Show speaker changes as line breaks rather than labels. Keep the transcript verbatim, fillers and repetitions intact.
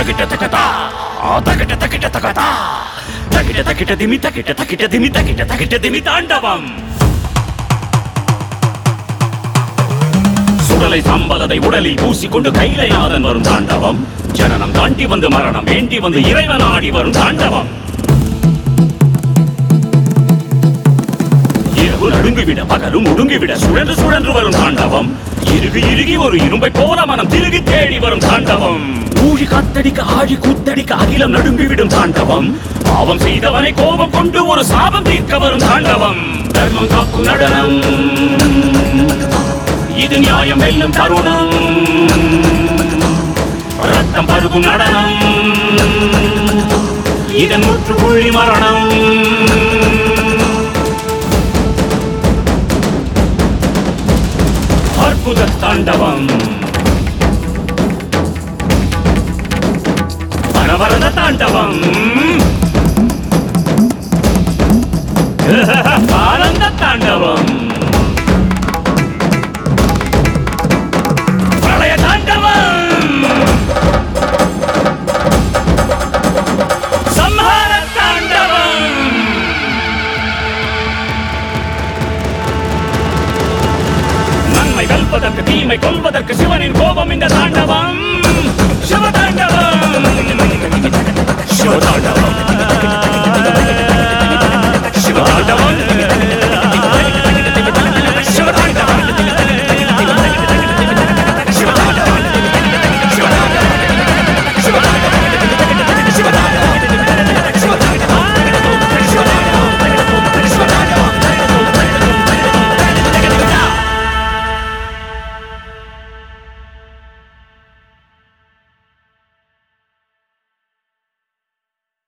தகிட்ட தகதா தகிட்ட தகிட்ட தகதா தகிட்ட தகிட்ட திமி தகிட்ட தகிட்ட திமி தகிட்ட தகிட்ட திமி தாண்டவம். சுடலை சம்பதத்தை உடலில் பூசிக்கொண்டு கைலைநாதன் வரும் தாண்டவம். ஜனனம் தாண்டி வந்து மரணம் வேண்டி வந்து இறைவன் ஆடி வரும் தாண்டவம். இரவு நடுங்கிவிட பகலும் ஒடுங்கிவிட சுழன்று சுழன்று வரும் தாண்டவம். இறுகி இறுகி ஒரு இரும்பை போல மனம் திருகி தேடி வரும் தாண்டவம். ஊழி காத்தடிக்க ஆழி கூத்தடிக்க அகிலம் நடுங்கிவிடும் தாண்டவம். பாவம் செய்தவனை கோபம் கொண்டு ஒரு சாபம் தீர்க்க வரும் தாண்டவம். தர்மம் காக்கும் நடனம் இது நியாயம் வெல்லும் தருணம். ரத்தம் பருகும் நடனம் இதன் முற்றுப்புள்ளி மரணம். அற்புத தாண்டவம் வரவரத தாண்டவம்.